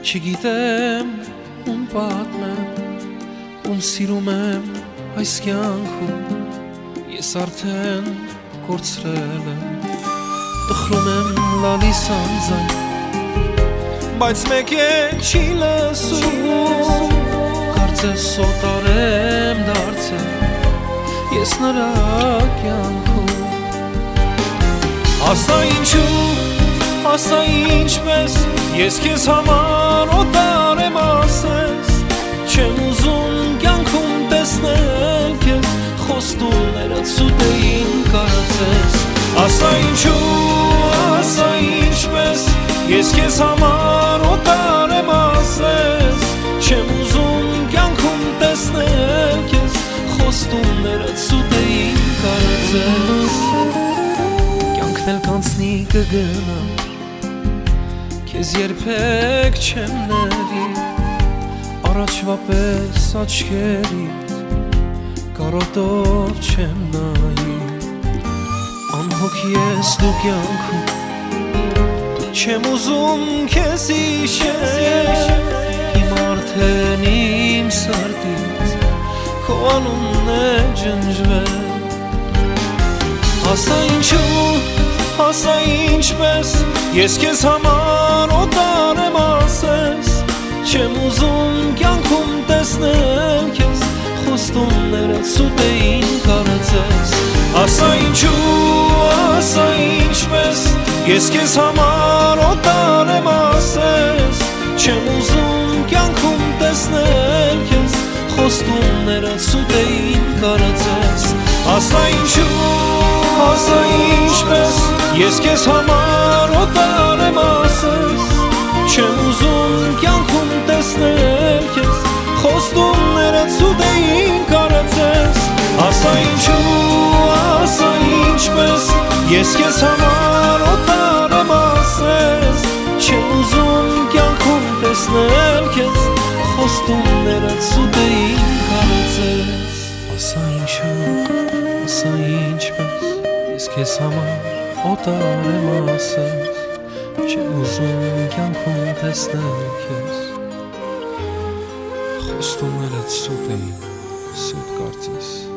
Չգիտեմ ում պատմեմ, ում սիրում եմ այս կյանքում, ես արդեն կորցրել եմ, տխրում եմ լալիս անձայն, բայց մեկ է չի լսում, կարծես օտար եմ դարձել, ես նրա կյանքում, ասա ինչու, ասա ինչպես, ես քեզ համար օտար եմ ասես, չեմ ուզում կյանքում տեսնել քեզ, խոստումներդ սուտ էին կարծես, ասա ինչու, ասա ինչպես, ես քեզ համար օտար եմ ասես, չեմ ուզում կյանքում տեսնել քեզ, խոստումներդ սուտ էին կարծես, կյանքն էլ կանցնի կգնա, քեզ երբեք չեմ ների, առաջվա պես աչքերիդ կարոտով չեմ նայի, անհոգ ես դու կյանքում, չեմ ուզում քեզ հիշել, իմ արդեն իմ սրտից քո անունն է ջնջվել, ասա ինչու, ասա ինչպես, ես քեզ համար օտար եմ ասես, չեմ ուզում կյանքում տեսնել քեզ, խոստումներդ սուտ էին կարծես, ասա ինչու, ասա ինչպես, ես քեզ համար օտար եմ ասես, չեմ ուզում կյանքում տեսնել քեզ, խոստումներդ սուտ էին կարծես, ասա ինչու, ասա ինչպես, ես քեզ համար օտար եմ ասես, չեմ ուզում կյանքում տեսնել քեզ, խոստումներդ սուտ էին կարծես, ասա ինչու, ասա ինչպես, ես քեզ համար օտար եմ ասես, չեմ ուզում կյանքում տեսնել քեզ, խոստումներդ սուտ էին կարծես, ասա ինչու, ասա ինչպես, ես քեզ համար օտար եմ ասես, չեմ ուզում կյանքում տեսնել քեզ, խոստումներդ սուտ էին, սուտ կարծես